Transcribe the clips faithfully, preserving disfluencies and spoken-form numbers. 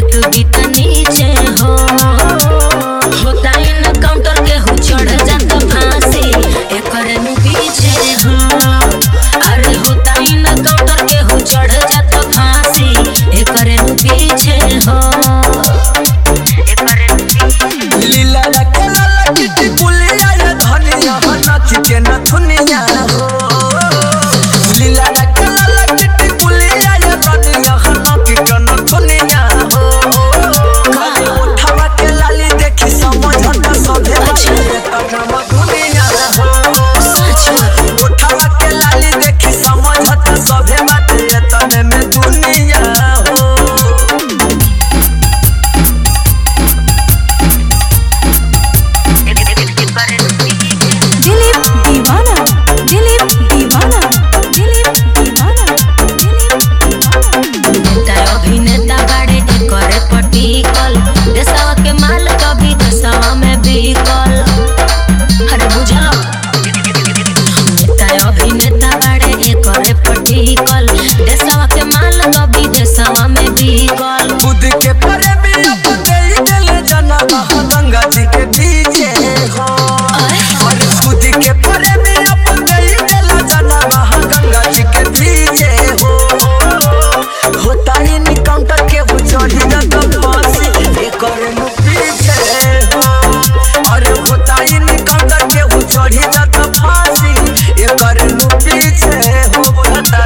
एक बीत नीचे हो होता इन काउंटर के हो चढ़ जाता फांसी एकरे नु पीछे हो अरे होता इन काउंटर के हो चढ़ जाता फांसी एकरे नु पीछे हो लीला रखेला लकिटी पुलिया या धनिया नाच के न दुनिया हो लीला रखेला लकिटी पुलिया या धनिया नाच के न दुनिया हो खाली उठावा के लाली देखी समझता सभे तब दुनिया हो सच उठावा के लाली देखी समझता सभे बाटे तने में दुनिया हो देशवा के माल कभी देशवा में बिकल अरे बुझल नेता अभिनेता बड़े एकरे पटिकल देशवा के माल कभी देशवा में बिकल खुद के परे भी अब दे देले जना गंगा जी के पीछे हो और खुद के परे भी अब दे देले जना गंगा जी के पीछे हो होता ही नहीं काउंटर के वो चढ़ी न तो फांसी करे नु पीछे हो अरे होता ही नहीं काउंटर के वो चढ़ी न तो फांसी ये करे नु पीछे हो बोलता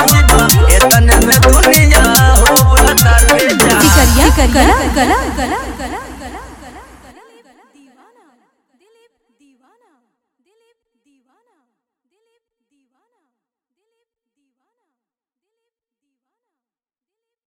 करा करा करा